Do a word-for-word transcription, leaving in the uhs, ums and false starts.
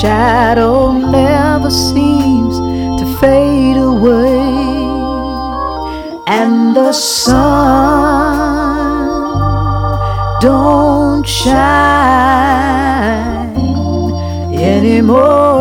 shadow never seems to fade away, and the sun don't shine anymore.